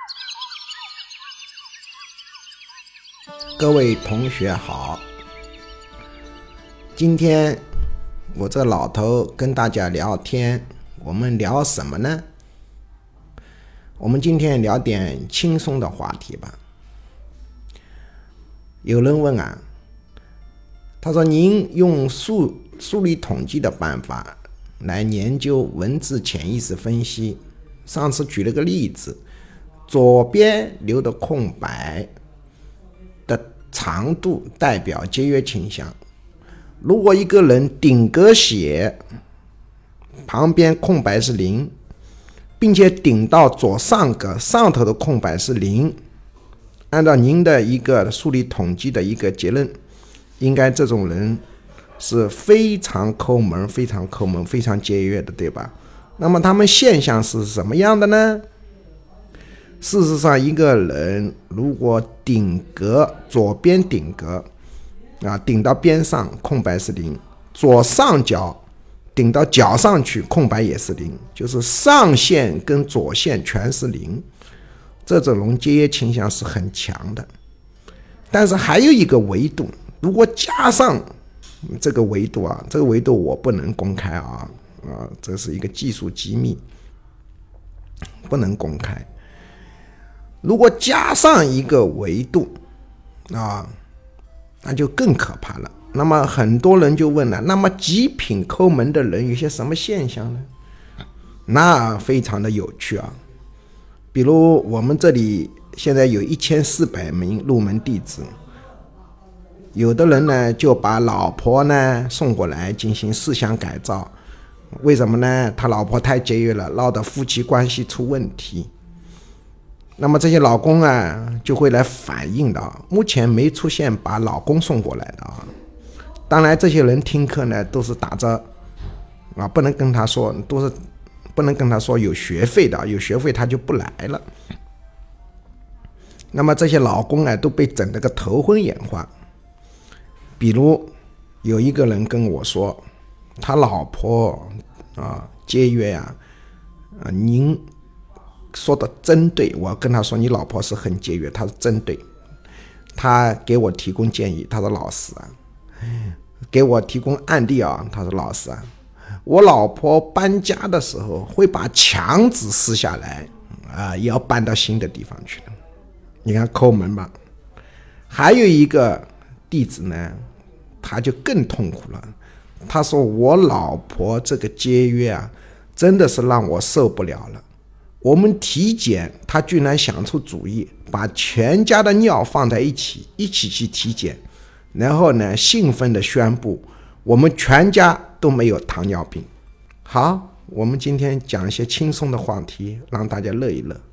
各位同学好，今天我这老头跟大家聊天，我们聊什么呢？我们今天聊点轻松的话题吧。有人问啊，他说您用数理统计的办法来研究文字潜意识分析，上次举了个例子，左边留的空白的长度代表节约倾向。如果一个人顶格写旁边空白是0，并且顶到左上格上头的空白是0，按照您的一个数理统计的一个结论，应该这种人是非常抠门、非常节约的，对吧？那么他们现象是什么样的呢？事实上，一个人如果顶格左边顶格顶到边上空白是0，左上角顶到角上去空白也是0，就是上线跟左线全是0，这种节约倾向是很强的。但是还有一个维度，如果加上这个维度这个维度我不能公开这是一个技术机密，不能公开。如果加上一个维度那就更可怕了。那么很多人就问了，那么极品抠门的人有些什么现象呢？那非常的有趣比如我们这里现在有1400名入门弟子，有的人呢就把老婆呢送过来进行思想改造。为什么呢？他老婆太节约了，闹得夫妻关系出问题。那么这些老公就会来反映的，目前没出现把老公送过来的当然这些人听课呢都是打着不能跟他说，不能跟他说有学费的，有学费他就不来了。那么这些老公都被整得个头昏眼花。比如有一个人跟我说，他老婆节约您说的真对。我跟他说你老婆是很节约，他是真对。他给我提供建议，他说老师给我提供案例他说老师我老婆搬家的时候会把墙纸撕下来也要搬到新的地方去了。你看抠门吧。还有一个弟子呢，他就更痛苦了。他说我老婆这个节约真的是让我受不了了。我们体检，他居然想出主意把全家的尿放在一起去体检，然后呢兴奋地宣布我们全家都没有糖尿病。好，我们今天讲一些轻松的话题，让大家乐一乐。